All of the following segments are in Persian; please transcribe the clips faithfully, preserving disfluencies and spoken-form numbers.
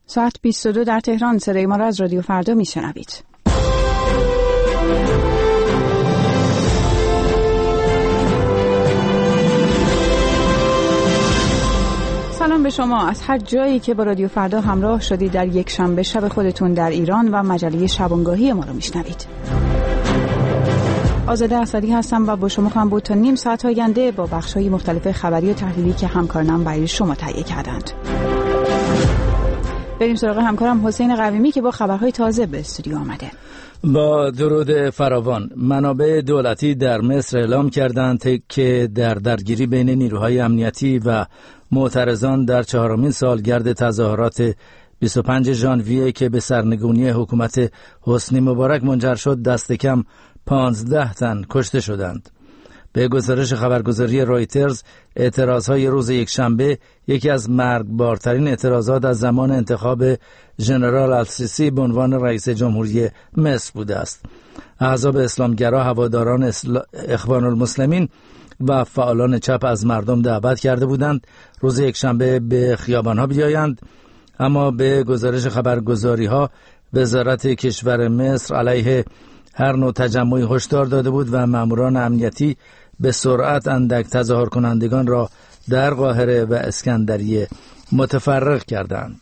ساعت بیست و دو در تهران. صدای ما را از رادیو فردا میشنوید. سلام به شما از هر جایی که با رادیو فردا همراه شدید. در یک شنبه شب خودتون در ایران و مجله شبانگاهی ما رو میشنوید. آزاده اسدی هستم و با شما خواهم بود تا نیم ساعت آینده با بخش‌های مختلف خبری و تحلیلی که همکارانم برای شما تهیه کردند. بریم سراغ همکارم حسین قویمی که با خبرهای تازه به استودیو آمده. با درود فراوان. منابع دولتی در مصر اعلام کردند که در درگیری بین نیروهای امنیتی و معترضان در چهارمین سالگرد تظاهرات بیست و پنجم ژانویه که به سرنگونی حکومت حسنی مبارک منجر شد دست کم پانزده تن کشته شدند. به گزارش خبرگزاری رایترز، اعتراضهای روز یکشنبه یکی از مرگبارترین اعتراضات از زمان انتخاب ژنرال السیسی به عنوان رئیس جمهوری مصر بوده است. احزاب اسلامگرا، هواداران اسل... اخوان المسلمین و فعالان چپ از مردم دعوت کرده بودند روز یکشنبه به خیابان‌ها بیایند، اما به گزارش خبرگزاری‌ها وزارت کشور مصر علیه هر نوع تجمعی هشدار داده بود و ماموران امنیتی به سرعت اندک تظاهر کنندگان را در قاهره و اسکندریه متفرق کردند.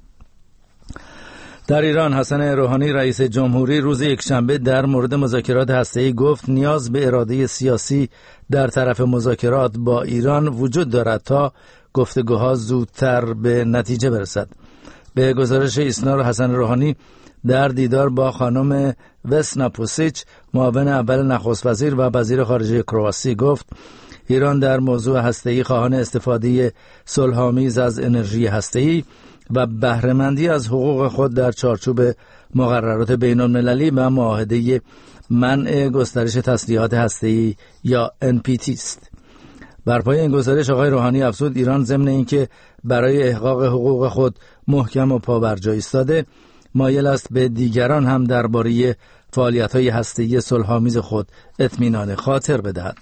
در ایران حسن روحانی رئیس جمهوری روز یکشنبه در مورد مذاکرات هسته‌ای گفت نیاز به اراده سیاسی در طرف مذاکرات با ایران وجود دارد تا گفتگوها زودتر به نتیجه برسد. به گزارش ایسنا، حسن روحانی در دیدار با خانم وسنا پوسیچ، معاون اول نخست وزیر و وزیر خارجه کرواسی، گفت ایران در موضوع هسته‌ای خواهان استفاده صلح‌آمیز از انرژی هسته‌ای و بهره‌مندی از حقوق خود در چارچوب مقررات بین‌المللی و معاهده منع گسترش تسلیحات هسته‌ای یا ان پی تی است. بر پای این گزارش آقای روحانی افزود ایران ضمن اینکه برای احقاق حقوق خود محکم و پابرجا ایستاده، مایل است به دیگران هم درباره فعالیت‌های هسته‌ای صلح‌آمیز خود اطمینان خاطر بدهد.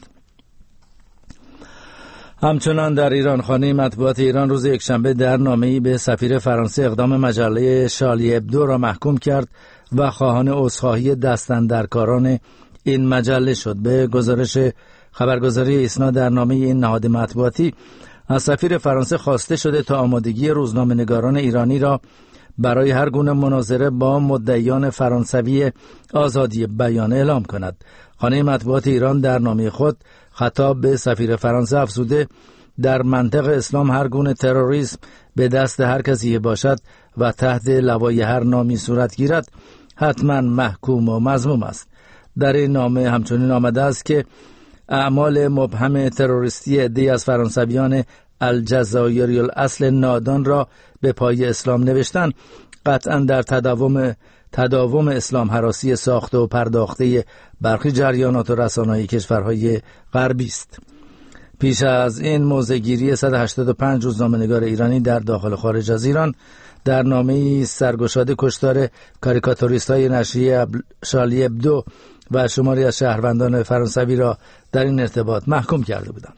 همچنان در ایران، خانه مطبوعات ایران روز یکشنبه در نامه‌ای به سفیر فرانسه اقدام مجله شارلی ابدو را محکوم کرد و خواهان عذرخواهی دستاندرکاران این مجله شد. به گزارش خبرگزاری ایسنا، در نامه این نهاد مطبوعاتی از سفیر فرانسه خواسته شده تا آمادگی روزنامه‌نگاران ایرانی را برای هر گونه مناظره با مدعیان فرانسوی آزادی بیان اعلام کند. خانه مطبوعات ایران در نامه خود خطاب به سفیر فرانسه افزوده در منطق اسلام هر گونه تروریسم به دست هر کسی باشد و تحت لوای هر نامی صورت گیرد حتما محکوم و مذموم است. در این نامه همچنین آمده است که اعمال مبهم تروریستی عده‌ای از فرانسویان الجزایری الاصل نادان را به پای اسلام نوشتن قطعا در تداوم تداوم اسلام هراسی ساخته و پرداخته برخی جریانات و رسانه‌های کشورهای غربی است. پیش از این موضع‌گیری صد و هشتاد و پنج روزنامه‌نگار ایرانی در داخل و خارج از ایران در نامه‌ای سرگشاده کشتار کاریکاتوریست‌های نشریه شارلی ابدو و شماری از شهروندان فرانسوی را در این ارتباط محکوم کرده بودند.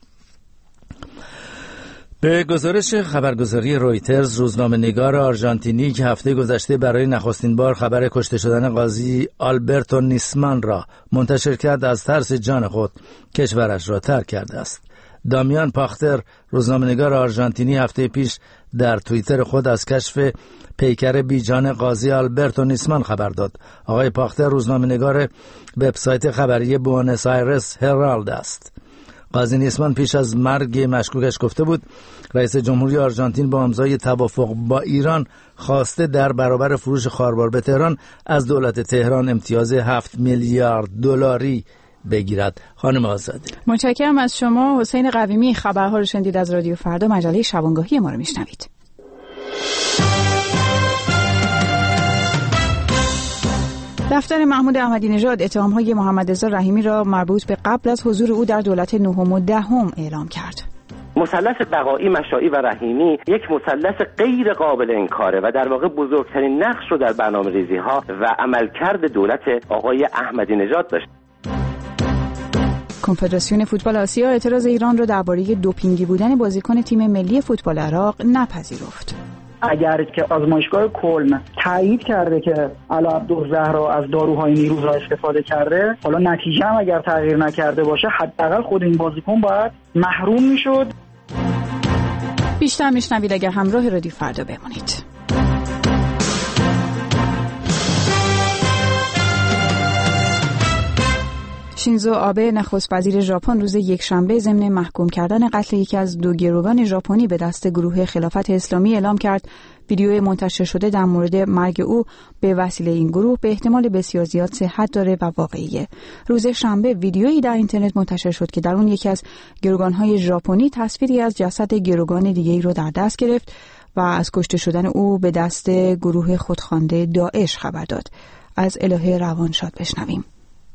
به گزارش خبرگزاری رویترز، روزنامه‌نگار آرژانتینی که هفته گذشته برای نخستین بار خبر کشته شدن قاضی آلبرتو نیسمان را منتشر کرد، از ترس جان خود کشورش را ترک کرده است. دامیان پاختر، روزنامه‌نگار آرژانتینی، هفته پیش در توییتر خود از کشف پیکر بیجان قاضی آلبرتو نیسمان خبر داد. آقای پاختر روزنامه‌نگار وبسایت خبری بوئنوس آیرس هرالد است. قاضی نیسمان پیش از مرگ مشکوکش گفته بود رئیس جمهوری آرژانتین با امضای توافق با ایران خواسته در برابر فروش خاربار به تهران از دولت تهران امتیاز هفت میلیارد دلاری بگیرد. خانم آزاده، متشکرم از شما. حسین قویمی، خبرها رو شنیدید از رادیو فردا، مجله شبانگاهی ما رو میشنوید. دفتر محمود احمدی نژاد اتهام‌های محمد رضا رحیمی را مربوط به قبل از حضور او در دولت نهم و دهم اعلام کرد. مثلث بقایی، مشائی و رحیمی یک مثلث غیر قابل انکاره و در واقع بزرگترین نقش رو در برنامه‌ریزی‌ها و عملکرد دولت آقای احمدی نژاد داشت. کنفدراسیون فوتبال آسیا اعتراض ایران را درباره دوپینگی بودن بازیکن تیم ملی فوتبال عراق نپذیرفت. اگر که آزمایشگاه کلن تایید کرده که علیعبدالزهرا از داروهای نیروز را استفاده کرده، حالا نتیجه هم اگر تغییر نکرده باشه، حداقل خود این بازیکن باید محروم میشد. بیشتر میشنوید اگر همراه رادیو فردا بمونید. شینزو آبه نخست وزیر ژاپن روز یکشنبه ضمن محکوم کردن قتل یکی از دو گروگان ژاپنی به دست گروه خلافت اسلامی اعلام کرد ویدیوی منتشر شده در مورد مرگ او به وسیله این گروه به احتمال بسیار زیاد صحت داره و واقعیه. روز شنبه ویدیویی در اینترنت منتشر شد که در اون یکی از گروگان‌های ژاپنی تصویری از جسد گروگان دیگه‌ای رو در دست گرفت و از کشته شدن او به دست گروه خودخوانده داعش خبر داد. از الهه روانشاد بشنویم.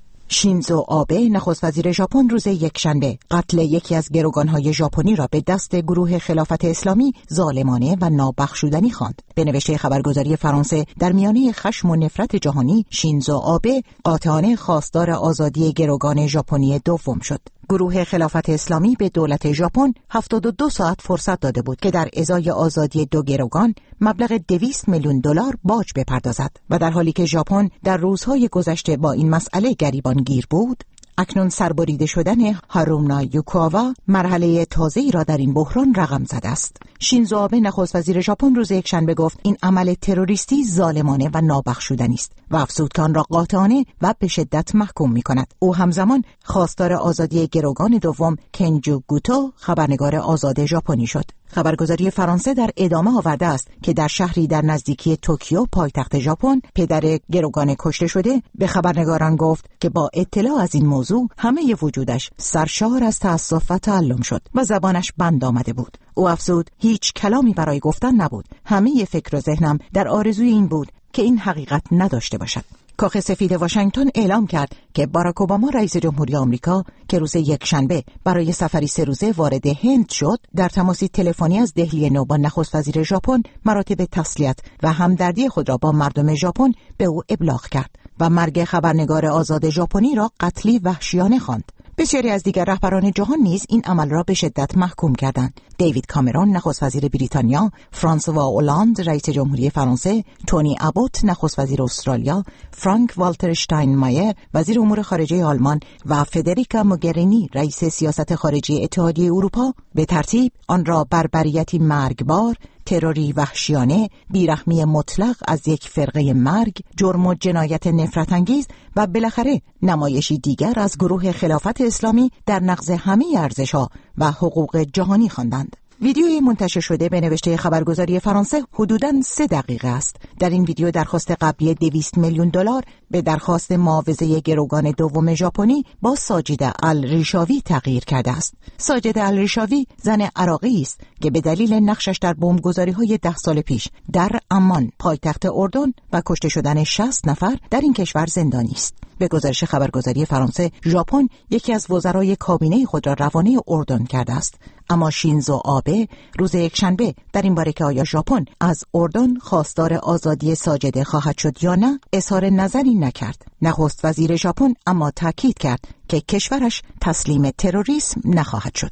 شینزو آبه نخست وزیر ژاپن روز یکشنبه قتل یکی از گروگان‌های ژاپنی را به دست گروه خلافت اسلامی ظالمانه و نابخشودنی خواند. به نوشته خبرگزاری فرانسه، در میانه خشم و نفرت جهانی، شینزو آبه قاطعانه خواستار آزادی گروگان ژاپنی دوم شد. گروه خلافت اسلامی به دولت ژاپن هفتاد و دو ساعت فرصت داده بود که در ازای آزادی دو گروگان مبلغ دویست میلیون دلار باج بپردازد و در حالی که ژاپن در روزهای گذشته با این مسئله گریبانگیر بود، اکنون سربریده شدن هارونا یوکاوا مرحله تازه‌ای را در این بحران رقم زده است. شینزو آبه نخست وزیر ژاپن روز یکشنبه گفت این عمل تروریستی ظالمانه و نابخشودنی است و افزود که آن را قاطعانه و به شدت محکوم می‌کند. او همزمان خواستار آزادی گروگان دوم کنجو گوتو، خبرنگار آزاد ژاپنی شد. خبرگزاری فرانسه در ادامه آورده است که در شهری در نزدیکی توکیو پایتخت ژاپن پدر گروگان کشته شده به خبرنگاران گفت که با اطلاع از این موضوع همه وجودش سرشار از تأسف و تعلم شد و زبانش بند آمده بود. او افزود هیچ کلامی برای گفتن نبود. همه فکر و ذهنم در آرزوی این بود که این حقیقت نداشته باشد. کاخ سفید واشنگتن اعلام کرد که باراک اوباما رئیس جمهوری آمریکا که روز یکشنبه برای سفری سه روزه وارد هند شد، در تماسی تلفنی از دهلی نو با نخست وزیر ژاپن مراتب تسلیت و همدردی خود را با مردم ژاپن به او ابلاغ کرد و مرگ خبرنگار آزاد ژاپنی را قتلی وحشیانه خواند. بسیاری از دیگر رهبران جهان نیز این عمل را به شدت محکوم کردند. دیوید کامرون نخست وزیر بریتانیا، فرانسوا اولاند رئیس جمهوری فرانسه، تونی ابوت نخست وزیر استرالیا، فرانک والتر شتاینمایر وزیر امور خارجه آلمان و فدریکا موگرینی رئیس سیاست خارجی اتحادیه اروپا به ترتیب آن را بربریتی مرگبار، تروری وحشیانه، بیرحمی مطلق از یک فرقه مرگ، جرم و جنایت نفرت انگیز و بالاخره نمایشی دیگر از گروه خلافت اسلامی در نقض همه ارزش‌ها و حقوق جهانی خواندند. ویدیوی منتشر شده به نوشته خبرگزاری فرانسه حدوداً سه دقیقه است. در این ویدیو درخواست قبلی دویست میلیون دلار به درخواست معاوضه گروگان دوم ژاپنی با ساجده الریشاوی تغییر کرده است. ساجده الریشاوی زن عراقی است که به دلیل نقشش در بمبگذاری‌های ده سال پیش در عمان پایتخت اردن و کشته شدن شصت نفر در این کشور زندانی است. به گزارش خبرگزاری فرانسه، ژاپن یکی از وزرای کابینه خود را روانه اردن کرده است. اما شینزو آبه روز یکشنبه در این باره که آیا ژاپن از اردن خواستار آزادی ساجده خواهد شد یا نه اظهار نظری نکرد. نخست وزیر ژاپن اما تاکید کرد که کشورش تسلیم تروریسم نخواهد شد.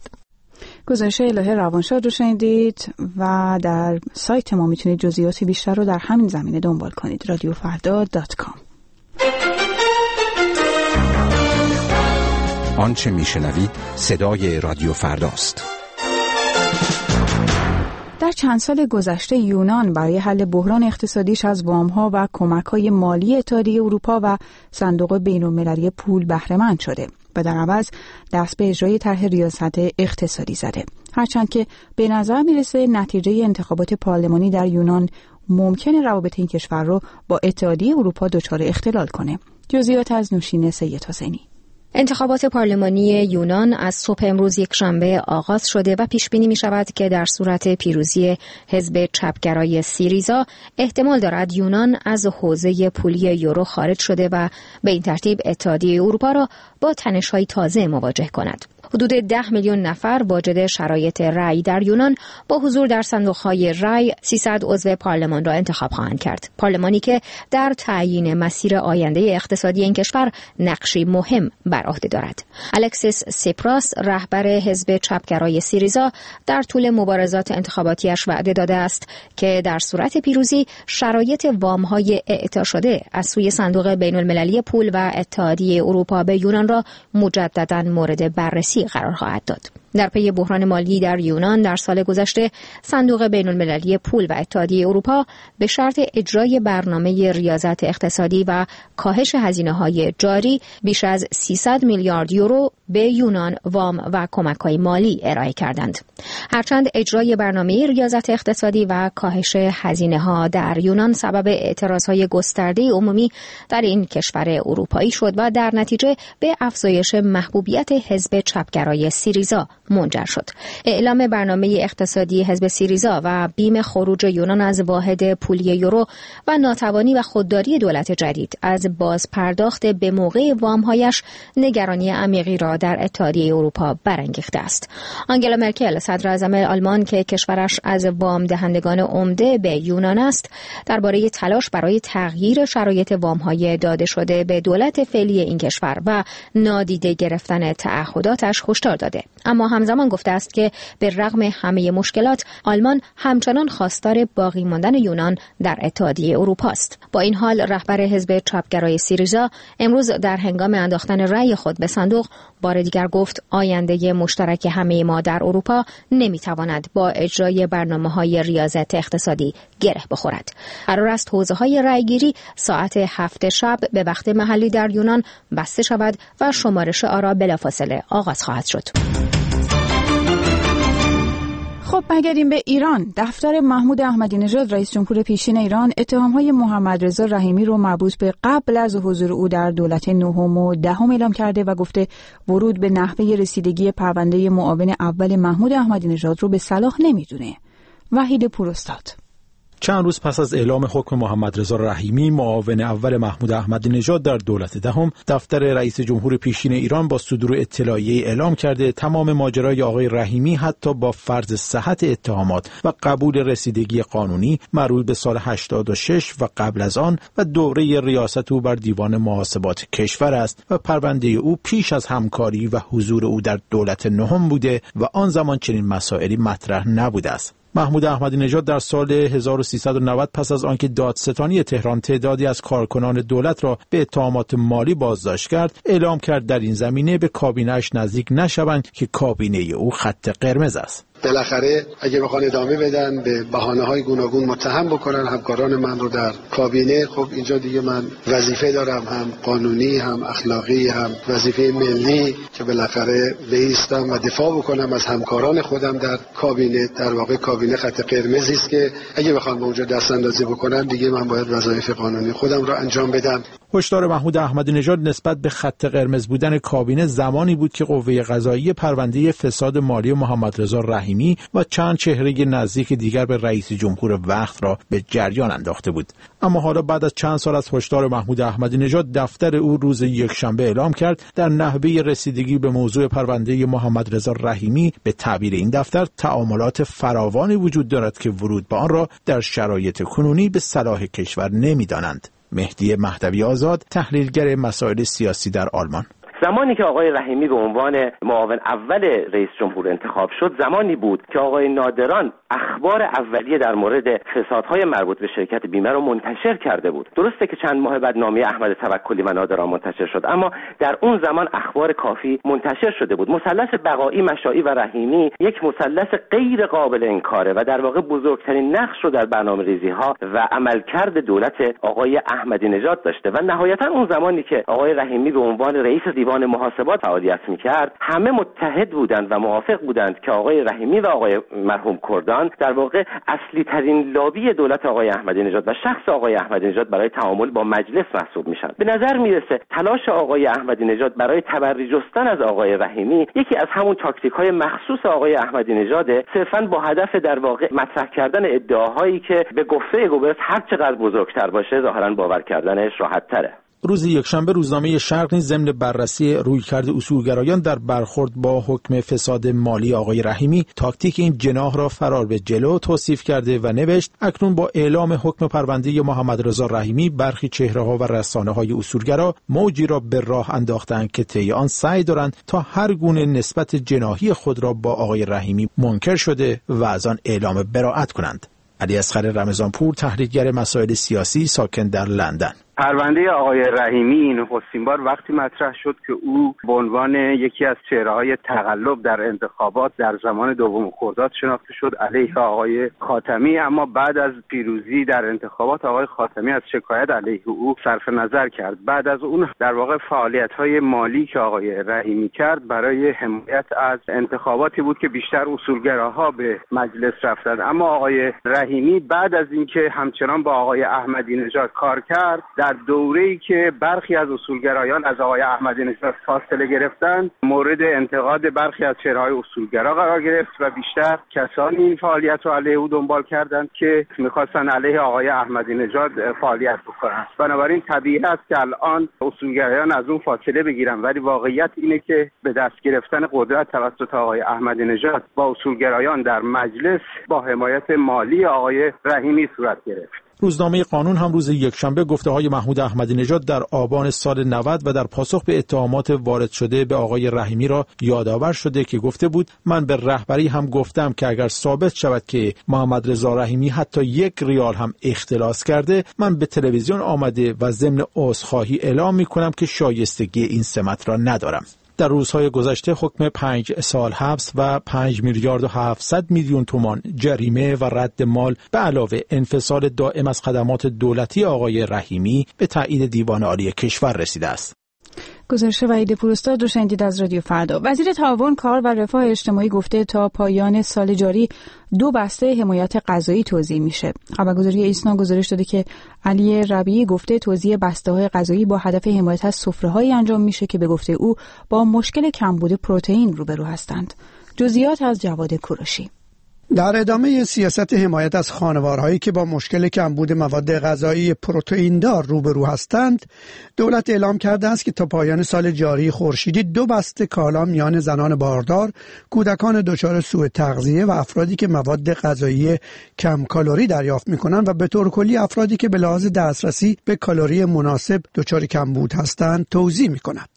گزارش الهه روانشاد رو شنیدید و در سایت ما میتونید جزئیات بیشتر رو در همین زمینه دنبال کنید. رادیو فردا دات کام. آنچه میشنوید صدای رادیو فرداست. در چند سال گذشته یونان برای حل بحران اقتصادیش از وام‌ها و کمک‌های مالی اتحادیه اروپا و صندوق بین‌المللی پول بهره مند شده و در عوض دست به اجرای طرح ریاست اقتصادی زده. هرچند که به نظر میرسه نتیجه انتخابات پارلمانی در یونان ممکنه روابط این کشور رو با اتحادیه اروپا دچار اختلال کنه. جزئیات از نوشین سید حسینی. انتخابات پارلمانی یونان از صبح امروز یکشنبه آغاز شده و پیش بینی می شود که در صورت پیروزی حزب چپگرای سیریزا احتمال دارد یونان از حوزه پولی یورو خارج شده و به این ترتیب اتحادیه اروپا را با تنش‌های تازه مواجه کند. حدود ده میلیون نفر واجد شرایط رأی در یونان با حضور در صندوق‌های رأی سیصد عضو پارلمان را انتخاب خواهند کرد. پارلمانی که در تعیین مسیر آینده اقتصادی این کشور نقشی مهم بر عهده دارد. الکسیس سیپراس رهبر حزب چپگرای سیریزا در طول مبارزات انتخاباتیش وعده داده است که در صورت پیروزی شرایط وام‌های اعطا شده از سوی صندوق بین‌المللی پول و اتحادیه اروپا به یونان را مجدداً مورد بررسی قرار خواهد داد. در پی بحران مالی در یونان در سال گذشته صندوق بین‌المللی پول و اتحادیه اروپا به شرط اجرای برنامه ریاضت اقتصادی و کاهش هزینه‌های جاری بیش از سیصد میلیارد یورو به یونان وام و کمک‌های مالی ارائه کردند. هرچند اجرای برنامه ریاضت اقتصادی و کاهش هزینه‌ها در یونان سبب اعتراضهای گسترده عمومی در این کشور اروپایی شد و در نتیجه به افزایش محبوبیت حزب چپگرای سیریزا منجر شد. اعلام برنامه اقتصادی حزب سیریزا و بیم خروج یونان از واحد پولی یورو و ناتوانی و خودداری دولت جدید از باز پرداخت به موقع وام‌هایش نگرانی عمیقی را در اتحادیه اروپا برانگیخته است. آنگلا مرکل صدر اعظم آلمان که کشورش از وام دهندگان عمده به یونان است، درباره تلاش برای تغییر شرایط وام‌های داده شده به دولت فعلی این کشور و نادیده گرفتن تعهداتش هشدار داده. اما همزمان گفته است که به رغم همه مشکلات آلمان همچنان خواستار باقی ماندن یونان در اتحادیه اروپا است. با این حال رهبر حزب چپگرای سیریزا امروز در هنگام انداختن رأی خود به صندوق بار دیگر گفت آینده مشترک همه ما در اروپا نمیتواند با اجرای برنامه‌های ریاضت اقتصادی گره بخورد. قرار است حوزه‌های رأیگیری ساعت هفت شب به وقت محلی در یونان بسته شود و شمارش آرا بلافاصله آغاز خواهد شد. خب برگردیم به ایران. دفتر محمود احمدی نژاد رئیس جمهور پیشین ایران اتهام‌های محمد رضا رحیمی رو مربوط به قبل از حضور او در دولت نهم و دهم اعلام کرده و گفته ورود به نحوه رسیدگی پرونده معاون اول محمود احمدی نژاد رو به صلاح نمیدونه. وحید پوراستاد. چند روز پس از اعلام حکم محمد رضا رحیمی معاون اول محمود احمدی نژاد در دولت دهم، دفتر رئیس جمهور پیشین ایران با صدور اطلاعیه اعلام کرده تمام ماجرای آقای رحیمی حتی با فرض صحت اتهامات و قبول رسیدگی قانونی مربوط به سال هشتاد و شش و قبل از آن و دوره ریاست او بر دیوان محاسبات کشور است و پرونده او پیش از همکاری و حضور او در دولت نهم بوده و آن زمان چنین مسائلی مطرح نبوده است. محمود احمدی نژاد در سال هزار و سیصد و نود پس از آنکه دادستانی تهران تعدادی از کارکنان دولت را به اتهامات مالی بازداشت کرد، اعلام کرد در این زمینه به کابینه‌اش نزدیک نشوند که کابینه او خط قرمز است. بالاخره اگه بخوان ادامه بدن به بهانه‌های گوناگون متهم بکنن همکاران من رو در کابینه، خب اینجا دیگه من وظیفه دارم، هم قانونی هم اخلاقی هم وظیفه ملی، که بالاخره بایستم و دفاع بکنم از همکاران خودم در کابینه. در واقع کابینه خط قرمزی است که اگه بخوام به اونجا دست اندازی بکنن دیگه من باید وظایف قانونی خودم رو انجام بدم. هشدار محمود احمدی نژاد نسبت به خط قرمز بودن کابینه زمانی بود که قوه قضاییه پرونده فساد مالی محمد رضا رحیمی و چند چهره نزدیک دیگر به رئیس جمهور وقت را به جریان انداخته بود. اما حالا بعد از چند سال از هشدار محمود احمدی نژاد، دفتر او روز یکشنبه اعلام کرد در نحوه رسیدگی به موضوع پرونده محمد رضا رحیمی به تعبیر این دفتر تعاملات فراوانی وجود دارد که ورود به آن را در شرایط کنونی به صلاح کشور نمی‌دانند. مهدی مهدوی آزاد، تحلیلگر مسائل سیاسی در آلمان: زمانی که آقای رحیمی به عنوان معاون اول رئیس جمهور انتخاب شد، زمانی بود که آقای نادران اخبار اولیه در مورد فسادهای مربوط به شرکت بیمه رو منتشر کرده بود. درسته که چند ماه بعد نامه احمد توکلی و نادران منتشر شد، اما در اون زمان اخبار کافی منتشر شده بود. مثلث بقایی، مشائی و رحیمی یک مثلث غیر قابل انکاره و در واقع بزرگترین نقش رو در برنامه‌ریزی‌ها و عملکرد دولت آقای احمدی نژاد داشته و نهایتا اون زمانی که آقای رحیمی به عنوان رئیس دیوان محاسبات فعالیت می‌کرد، همه متحد بودند و موافق بودند که آقای رحیمی و آقای مرحوم کردان در واقع اصلی ترین لابی دولت آقای احمدی نژاد و شخص آقای احمدی نژاد برای تعامل با مجلس محسوب میشن. به نظر میرسه تلاش آقای احمدی نژاد برای تبری جستن از آقای رحیمی یکی از همون تاکتیک‌های مخصوص آقای احمدی نژاده، صرفاً با هدف در واقع مطرح کردن ادعاهایی که به گفته گوبرس هر چقدر بزرگتر باشه ظاهراً باور کردنش راحت‌تره. روز یکشنبه روزنامه شرق نیز ضمن بررسی رویکرد اصولگرایان در برخورد با حکم فساد مالی آقای رحیمی تاکتیک این جناح را فرار به جلو توصیف کرده و نوشت اکنون با اعلام حکم پرونده محمد رضا رحیمی برخی چهره‌ها و رسانه‌های اصولگرا موجی را به راه انداختند که طی آن سعی دارند تا هر گونه نسبت جناحی خود را با آقای رحیمی منکر شده و از آن اعلام براءت کنند. علی اصغر رمضانپور، تحلیلگر مسائل سیاسی ساکن در لندن. پرونده آقای رحیمی نخستین بار وقتی مطرح شد که او به عنوان یکی از چهره‌های تقلب در انتخابات در زمان دوم خرداد شناخته شد علیه آقای خاتمی، اما بعد از پیروزی در انتخابات آقای خاتمی از شکایت علیه او صرف نظر کرد. بعد از اون در واقع فعالیت‌های مالی که آقای رحیمی کرد برای حمایت از انتخاباتی بود که بیشتر اصولگراها به مجلس رفتند، اما آقای رحیمی بعد از اینکه همچنان با آقای احمدی نژاد کار کرد، در دوره‌ای که برخی از اصولگرایان از آقای احمدی نژاد فاصله گرفتند مورد انتقاد برخی از چهره‌های اصولگرا قرار گرفت و بیشتر کسانی این فعالیت رو علیه او دنبال کردند که می‌خواستن علیه آقای احمدی نژاد فعالیت بکنند. بنابراین طبیعی است که الان اصولگرایان از اون فاصله بگیرن، ولی واقعیت اینه که به دست گرفتن قدرت توسط آقای احمدی نژاد با اصولگرایان در مجلس با حمایت مالی آقای رحیمی صورت گرفت. روزنامه قانون هم روز یکشنبه گفته‌های محمود احمدی نژاد در آبان سال نود و در پاسخ به اتهامات وارد شده به آقای رحیمی را یادآور شده که گفته بود من به رهبری هم گفتم که اگر ثابت شود که محمد رضا رحیمی حتی یک ریال هم اختلاس کرده، من به تلویزیون آمده و ضمن عذرخواهی اعلام می‌کنم که شایستگی این سمت را ندارم. در روزهای گذشته حکم پنج سال حبس و پنج میلیارد و هفتصد میلیون تومان جریمه و رد مال به علاوه انفصال دائم از خدمات دولتی آقای رحیمی به تایید دیوان عالی کشور رسیده است. گزارش وحید پوراستاد رو شنیدید از رادیو فردا. وزیر تعاون، کار و رفاه اجتماعی گفته تا پایان سال جاری دو بسته حمایت غذایی توزیع میشه. خبرگزاری ایسنا گزارش داده که علی ربیعی گفته توزیع بسته‌های غذایی با هدف حمایت از سفره‌هایی انجام میشه که به گفته او با مشکل کمبود پروتئین روبرو هستند. جزئیات از جواد کوروشی. در ادامه سیاست حمایت از خانوارهایی که با مشکل کمبود مواد غذایی پروتئین دار روبرو هستند، دولت اعلام کرده است که تا پایان سال جاری خورشیدی دو بسته کالا میان زنان باردار، کودکان دچار سوء تغذیه و افرادی که مواد غذایی کم کالری دریافت می‌کنند و به طور کلی افرادی که به لحاظ دسترسی به کالری مناسب دچار کمبود هستند توزیع می‌کند.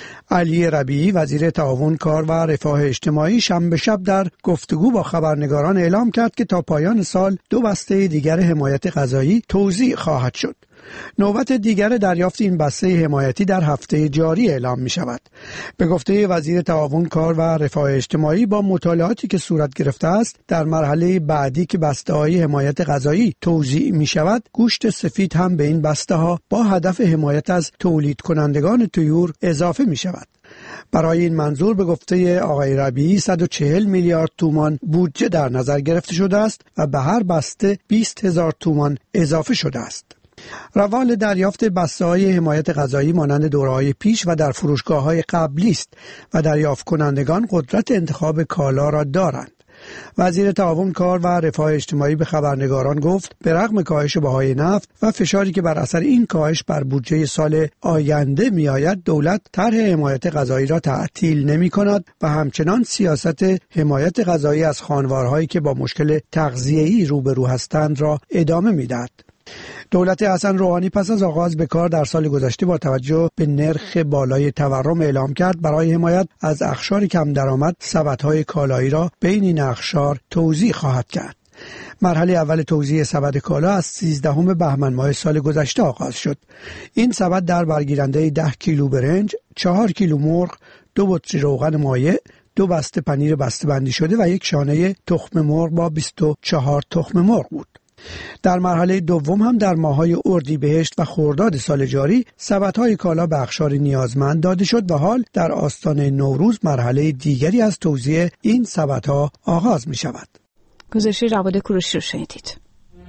علی ربیعی وزیر تعاون، کار و رفاه اجتماعی شنبه شب در گفتگو با خبرنگاران اعلام کرد که تا پایان سال دو بسته دیگر حمایت غذایی توزیع خواهد شد. نوبت دیگر دریافت این بسته حمایتی در هفته جاری اعلام می شود. به گفته وزیر تعاون، کار و رفاه اجتماعی با مطالعاتی که صورت گرفته است، در مرحله بعدی که بسته های حمایت غذایی توزیع می شود، گوشت سفید هم به این بسته ها با هدف حمایت از تولید کنندگان طیور اضافه می شود. برای این منظور به گفته آقای ربیعی صد و چهل میلیارد تومان بودجه در نظر گرفته شده است و به هر بسته بیست هزار تومان اضافه شده است. روال دریافت بسته‌های حمایت غذایی مانند دوره‌های پیش و در فروشگاه‌های قبلی است و دریافت کنندگان قدرت انتخاب کالا را دارند. وزیر تعاون، کار و رفاه اجتماعی به خبرنگاران گفت به رغم کاهش بهای نفت و فشاری که بر اثر این کاهش بر بودجه سال آینده می‌آید، دولت طرح حمایت غذایی را تعطیل نمی‌کند و همچنان سیاست حمایت غذایی از خانوارهایی که با مشکل تغذیه‌ای روبرو هستند را ادامه می‌دهد. دولت حسن روحانی پس از آغاز به کار در سال گذشته با توجه به نرخ بالای تورم اعلام کرد برای حمایت از اقشار کم درآمد سبدهای کالایی را بین این اقشار توزیع خواهد کرد. مرحله اول توزیع سبد کالا از سیزدهم بهمن ماه سال گذشته آغاز شد. این سبد در برگیرنده ده کیلو برنج، چهار کیلو مرغ، دو بطری روغن مایع، دو بسته پنیر بسته بندی شده و یک شانه تخم مرغ با بیست و چهار تخم مرغ بود. در مرحله دوم هم در ماه‌های اردیبهشت و خرداد سال جاری سبدهای کالا به اقشار نیازمند داده شد و حال در آستان نوروز مرحله دیگری از توزیع این سبدها آغاز می شود. گزارش جواد کوروشی رو شنیدید.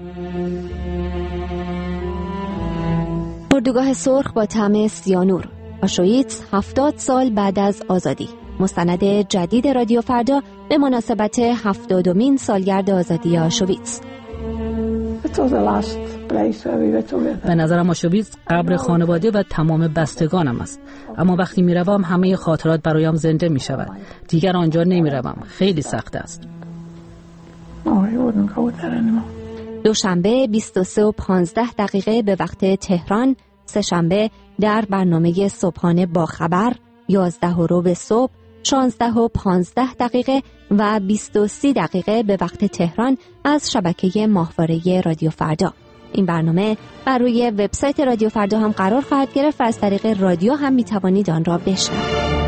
اردوگاه سرخ با طعم سیانور، آشویتس هفتاد سال بعد از آزادی. مستند جدید رادیو فردا به مناسبت هفتادمین سالگرد آزادی آشویتس. به نظرم آشوبیتس قبر خانواده و تمام بستگانم است، اما وقتی میروم همه خاطرات برایم زنده می شود. دیگر آنجا نمی روم. خیلی سخت است. دوشنبه بیست و سه و پانزده دقیقه به وقت تهران، سه‌شنبه در برنامه صبحانه با خبر، یازده و ربع صبح، شانزده و پانزده دقیقه و بیست و سی دقیقه به وقت تهران از شبکه ماهواره رادیو فردا. این برنامه بر روی وبسایت رادیو فردا هم قرار خواهد گرفت و از طریق رادیو هم می توانید آن را بشنوید.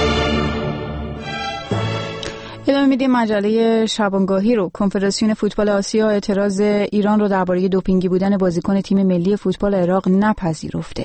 ادامه میدیم مجله شبانگاهی رو. کنفدراسیون فوتبال آسیا اعتراض ایران رو درباره دوپینگی بودن بازیکن تیم ملی فوتبال عراق نپذیرفته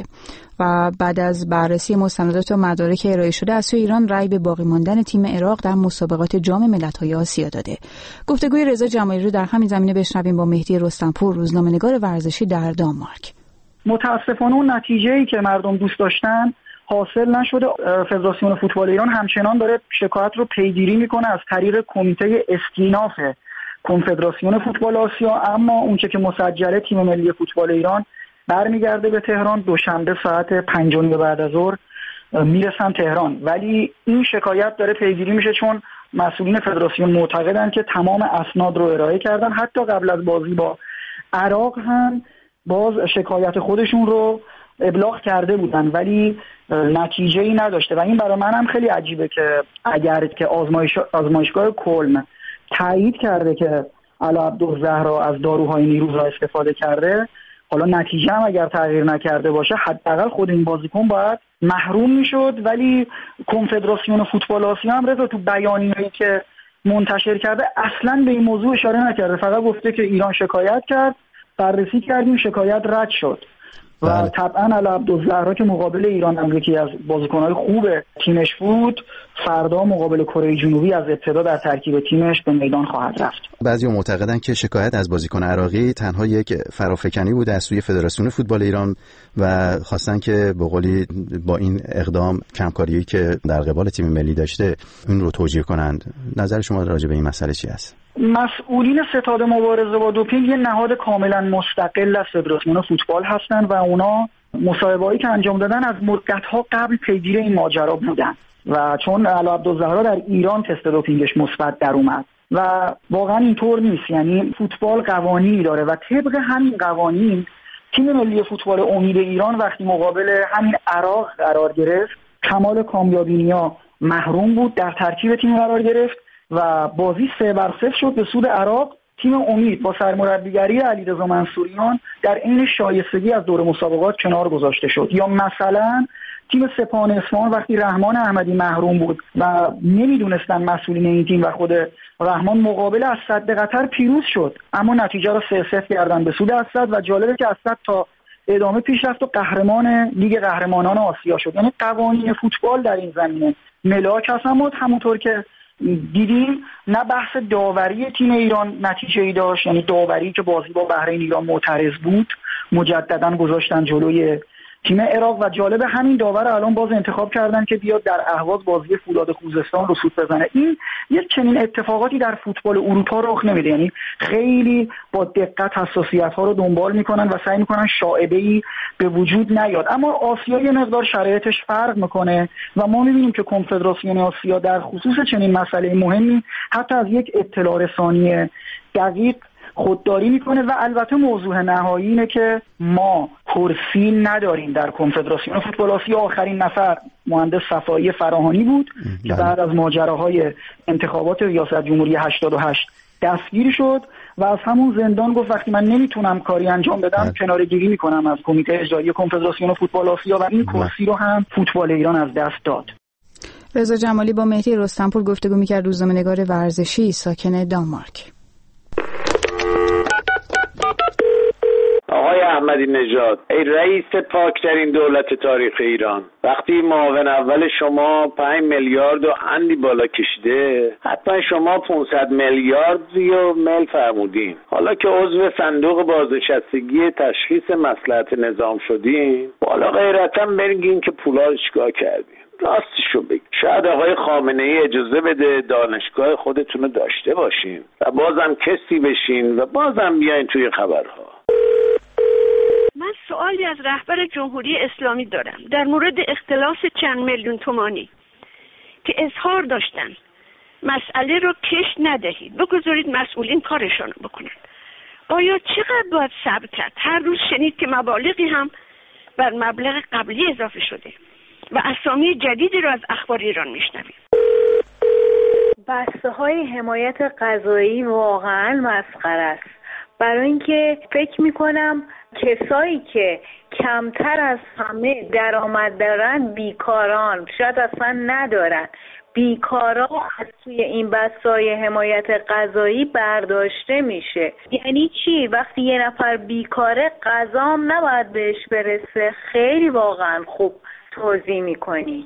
و بعد از بررسی مستندات و مدارک ارائه شده از سوی ایران رأی به باقی ماندن تیم عراق در مسابقات جام ملت‌های آسیا داده. گفتگوی رضا جمالی رو در همین زمینه بشنویم با مهدی رستمپور، روزنامه‌نگار ورزشی در دانمارک. متاسفانه اون نتیجه‌ای که مردم دوست داشتن حاصل نشده. فدراسیون فوتبال ایران همچنان داره شکایت رو پیگیری میکنه از طریق کمیته استیناف کنفدراسیون فوتبال آسیا، اما اونچه که مسجله تیم ملی فوتبال ایران برمیگرده به تهران. دوشنبه ساعت پنج و نیم بعد از ظهر میرسن تهران، ولی این شکایت داره پیگیری میشه چون مسئولین فدراسیون معتقدن که تمام اسناد رو ارائه کردن. حتی قبل از بازی با عراق هم باز شکایت خودشون رو ابلاغ کرده بودن ولی نتیجه‌ای نداشته و این برای من هم خیلی عجیبه که اگر که آزمایش آزمایشگاه کلن تایید کرده که علی عبدالزهرا از داروهای نیروزا استفاده کرده، حالا نتیجه هم اگر تغییر نکرده باشه حداقل خود این بازیکن باید محروم میشد. ولی کنفدراسیون فوتبال آسیا هم رضا تو بیانیه‌ای که منتشر کرده اصلا به این موضوع اشاره نکرده، فقط گفته که ایران شکایت کرد، بررسی کردیم، شکایت رد شد. و طبعا علی عبدالزهرا که مقابل ایران هم یکی از بازیکن‌های خوب تیمش بود، فردا مقابل کره جنوبی از ابتدا در ترکیب تیمش به میدان خواهد رفت. بعضی‌ها معتقدن که شکایت از بازیکن عراقی تنها یک فرافکنی بود از سوی فدراسیون فوتبال ایران و خواستن که به قولی با این اقدام کمکاریی که در قبال تیم ملی داشته این رو توجیه کنند. نظر شما راجع به این مسئله چی است؟ مسئولین ستاد مبارزه با دوپینگ یه نهاد کاملا مستقل از فدراسیون فوتبال هستن و اونا مصاحبه‌ای که انجام دادن از مدت‌ها قبل پیگیر این ماجرا بودن و چون علی عبدالزهرا در ایران تست دوپینگش مثبت در اومد و واقعا اینطور نیست. یعنی فوتبال قوانینی داره و طبق همین قوانین تیم ملی فوتبال امید ایران وقتی مقابل همین عراق قرار گرفت، کمال کامیابینیا محروم بود، در ترکیب تیم قرار گرفت و بازی سه بر صفر شد به سود عراق. تیم امید با سرمربیگری علیرضا منصوریان در عین شایستگی از دور مسابقات کنار گذاشته شد. یا مثلا تیم سپاهان اصفهان وقتی رحمان احمدی محروم بود و نمیدونستن مسئولین این تیم و خود رحمان مقابل اسد قطر پیروز شد، اما نتیجه رو سه صفر کردن به سود اسد و جالبه که اسد تا ادامه پیش رفت و قهرمان لیگ قهرمانان آسیا شد. یعنی قوانین فوتبال در این زمینه ملاک هست. اما همونطور که دیدیم نه بحث داوری تیم ایران نتیجه‌ای داشت، یعنی داوری که بازی با بحرین ایران معترض بود مجددا گذاشتن جلوی تیم عراق و جالب همین داور الان باز انتخاب کردن که بیاد در اهواز بازی فولاد خوزستان رو سود بزنه. این یک چنین اتفاقاتی در فوتبال اروپا رخ نمیده. یعنی خیلی با دقت حساسیت‌ها رو دنبال میکنن و سعی میکنن شائبه‌ای به وجود نیاد. اما آسیا یه مقدار شرایطش فرق میکنه و ما میبینیم که کنفدراسیون آسیا در خصوص چنین مسئله مهمی حتی از یک اطلاع رسانی دقیق خودداری میکنه و البته موضوع نهایی اینه که ما کرسی نداریم در کنفدراسیون فوتبال آسیا. آخرین نفر مهندس صفایی فراهانی بود که بعد از ماجراهای انتخابات ریاست جمهوری هشتاد و هشت دستگیر شد و از همون زندان گفت وقتی من نمیتونم کاری انجام بدم کناره‌گیری میکنم از کمیته اجرایی کنفدراسیون فوتبال آسیا و این کرسی رو هم فوتبال ایران از دست داد. رضا جمالی با مهدی رستمپور گفتگو میکرد، روزنامه‌نگار ورزشی ساکن دانمارک. آقای احمدی نژاد، ای رئیس پاکترین دولت تاریخ ایران، وقتی معاون اول شما پنج میلیارد و اندی بالا کشیده، حتما شما پانصد میلیاردی و میل فرمودین. حالا که عضو صندوق بازنشستگی تشخیص مصلحت نظام شدین، بالا غیرتا بگین که پولا رو چیکار کردین. راستشو بگید، شاید آقای خامنه ای اجازه بده دانشگاه خودتون رو داشته باشین و بازم کسی بشین و بازم بیاین توی خبرها. سوالی از رهبر جمهوری اسلامی دارم در مورد اختلاس چند میلیون تومانی که اظهار داشتن مسئله رو کش ندهید، بگذارید مسئولین کارشان بکنن. آیا چقدر باید صبر کرد؟ هر روز شنید که مبالغی هم بر مبلغ قبلی اضافه شده و اسامی جدیدی رو از اخبار ایران میشنویم. بسته های حمایت غذایی واقعا مسخره است. برای اینکه فکر میکنم کسایی که کمتر از همه درآمد دارن بیکاران، شاید اصلا ندارن. بیکارا از توی این بسته‌های حمایت غذایی برداشته میشه. یعنی چی؟ وقتی یه نفر بیکاره غذا هم نباید بهش برسه. خیلی واقعا خوب توضیح میکنی.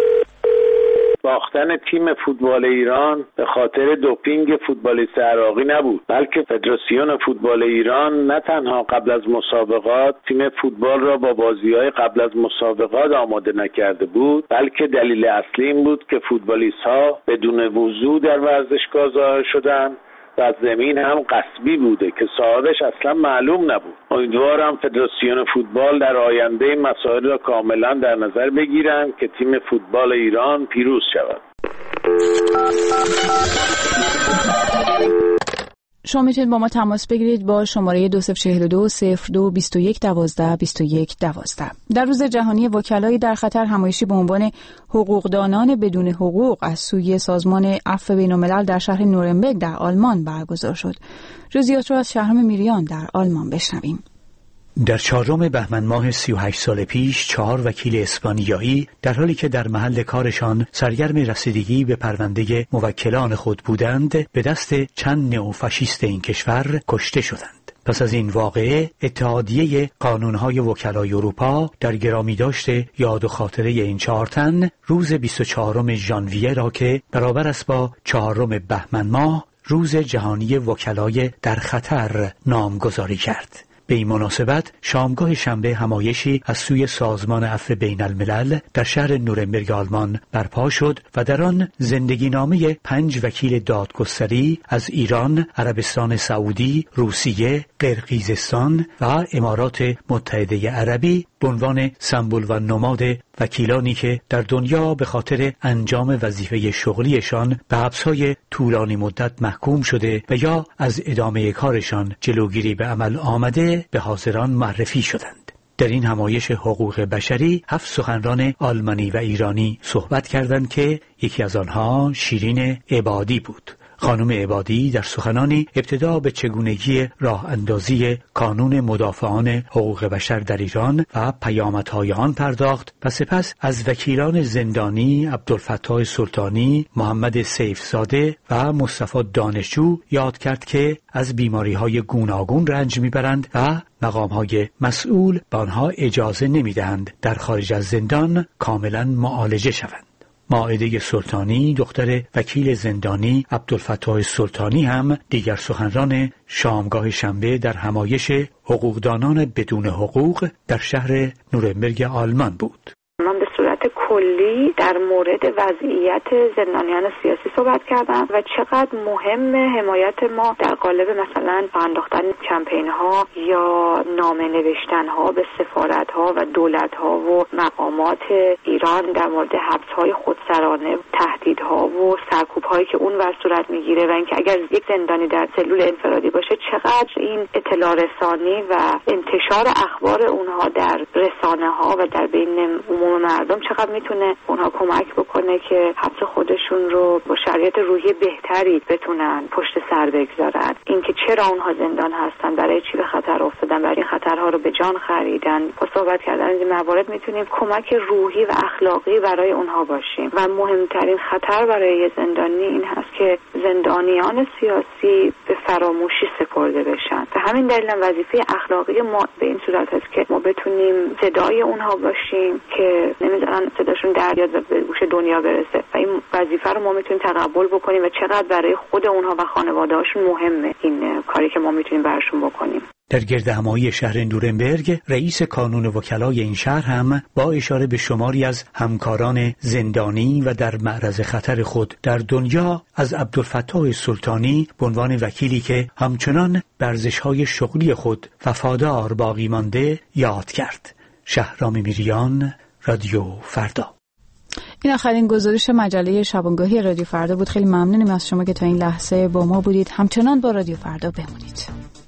باختن تیم فوتبال ایران به خاطر دوپینگ فوتبالیست عراقی نبود، بلکه فدراسیون فوتبال ایران نه تنها قبل از مسابقات تیم فوتبال را با بازی‌های قبل از مسابقات آماده نکرده بود، بلکه دلیل اصلی این بود که فوتبالیست‌ها بدون وضو در ورزشگاه ظاهر شدند و زمین هم قصبی بوده که صاحبش اصلا معلوم نبود. امیدوارم فدراسیون فوتبال در آینده این مسائل را کاملا در نظر بگیرند که تیم فوتبال ایران پیروز شود. شما میتونید با ما تماس بگیرید با شماره دو صفر چهل و دو صفر دو بیست و یک دوازده بیست و یک دوازده. در روز جهانی وکلای در خطر همایشی به عنوان حقوقدانان بدون حقوق از سوی سازمان عفو بین‌الملل در شهر نورنبرگ در آلمان برگزار شد. جزئیات را از شهرام میریان در آلمان بشنویم. در چهارم بهمن ماه سی و هشت سال پیش چهار وکیل اسپانیایی در حالی که در محل کارشان سرگرم رسیدگی به پرونده موکلان خود بودند به دست چند نئوفاشیست این کشور کشته شدند. پس از این واقعه اتحادیه قانونهای وکلای اروپا در گرامی داشته یاد و خاطره این چهار تن روز بیست و چهارم ژانویه را که برابر است با چهارم بهمن ماه روز جهانی وکلای در خطر نامگذاری کرد. به این مناسبت شامگاه شنبه همایشی از سوی سازمان عفو بین الملل در شهر نورنبرگ آلمان برپا شد و در آن زندگی نامه پنج وکیل دادگستری از ایران، عربستان سعودی، روسیه، قرقیزستان و امارات متحده عربی به عنوان سمبل و نماد وکیلانی که در دنیا به خاطر انجام وظیفه شغلیشان به حبس‌های طولانی مدت محکوم شده و یا از ادامه کارشان جلوگیری به عمل آمده به حاضران معرفی شدند. در این همایش حقوق بشری هفت سخنران آلمانی و ایرانی صحبت کردند که یکی از آنها شیرین عبادی بود. خانم عبادی در سخنانی ابتدا به چگونگی راه اندازی قانون مدافعان حقوق بشر در ایران و پیامدهای آن پرداخت و سپس از وکیلان زندانی عبدالفتاح سلطانی، محمد سیفزاده و مصطفی دانشجو یاد کرد که از بیماری‌های گوناگون رنج میبرند و مقام‌های مسئول به آنها اجازه نمیدهند در خارج از زندان کاملا معالجه شوند. مائده سلطانی دختر وکیل زندانی عبدالفتاح سلطانی هم دیگر سخنران شامگاه شنبه در همایش حقوقدانان بدون حقوق در شهر نورنبرگ آلمان بود. من به صورت کلی در مورد وضعیت زندانیان سیاسی صحبت کردم و چقدر مهم حمایت ما در قالب مثلا انداختن کمپین ها یا نامه نوشتن ها به سفارت ها و دولت ها و مقامات ایران در مورد حبس های خودسرانه، تهدیدها و سرکوب هایی که اون ور صورت میگیره و اینکه اگر یک زندانی در سلول انفرادی باشه چقدر این اطلاع رسانی و انتشار اخبار اونها در رسانه ها و در بین عموم مردم چقدر میتونه اونها کمک بکنه که حبس خودشون رو با شرایط روحی بهتری بتونن پشت سر بگذارن. اینکه چرا اونها زندان هستن، برای چی به خطر افتادن، برای این خطرها رو به جان خریدن. با صحبت کردن از این موارد میتونیم کمک روحی و اخلاقی برای اونها باشیم و مهمترین خطر برای زندانی این هست که زندانیان سیاسی به فراموشی سپرده بشن. و همین دلیل وظیفه اخلاقی ما به این صورت است که ما بتونیم صدای اونها باشیم که نمیذارن صداشون در بیاد و به گوش دنیا برسه و این وظیفه رو ما میتونیم تقبل بکنیم و چقدر برای خود اونها و خانواده‌هاشون مهمه این کاری که ما میتونیم براشون بکنیم. در گردهمایی شهر نورنبرگ رئیس کانون وکلای این شهر هم با اشاره به شماری از همکاران زندانی و در معرض خطر خود در دنیا از عبدالفتاح سلطانی به عنوان وکیلی که همچنان به ارزش‌های شغلی خود وفادار باقی مانده یاد کرد. شهرام میریان، رادیو فردا. این آخرین گزارش مجله شبانگاهی رادیو فردا بود. خیلی ممنونیم از شما که تا این لحظه با ما بودید. همچنان با رادیو فردا بمونید.